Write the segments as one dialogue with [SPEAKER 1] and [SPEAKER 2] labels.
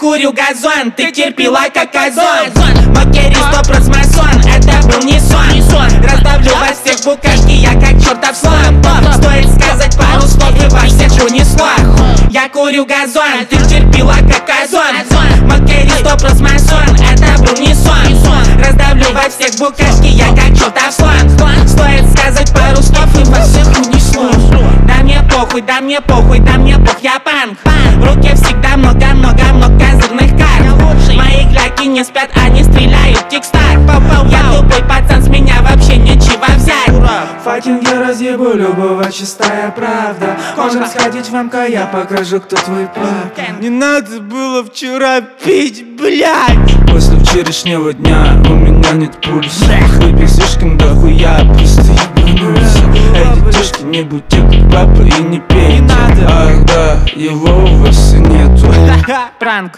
[SPEAKER 1] курю газон, ты терпила как озон. Макери 100% масон, это был не сон. Раздавлю вас всех букашки, я как чертов слон. Стоит сказать пару слов и вас всех унесло. Я курю газон, ты терпила как озон. Макери 100% масон, это был не сон. Раздавлю вас всех букашки, я как чертов слон. Стоит сказать пару слов и вас всех унесло. Да мне похуй, да мне похуй, да мне пох, я панк. В руке всегда много козырных карт. Мои гляки не спят, они стреляют текстар. Я тупой пацан, с меня вообще нечего взять.
[SPEAKER 2] Факинг, я разъебу любого, чистая правда. Можем сходить в МК, я покажу, кто твой папа.
[SPEAKER 3] Не надо было вчера пить, блядь.
[SPEAKER 2] После вчерашнего дня у меня нет пульса. Выпил слишком дохуя, просто ебанулся. Эй, детишки, не будьте как папа и не пейте. Ах да, его у вас и нету.
[SPEAKER 1] Пранк.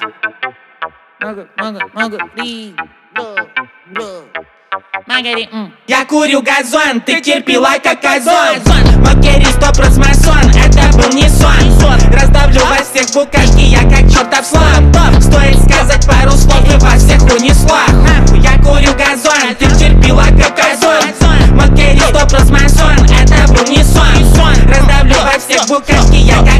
[SPEAKER 1] Я курю газон, ты терпила как озон. Макери 100% масон, это был не сон. Раздавлю вас всех букашки, я как чертов слон. Стоит сказать пару слов и вас всех унесло. Я курю газон, ты терпила как озон. Макери 100% масон, это был не сон. Раздавлю вас всех букашки, я как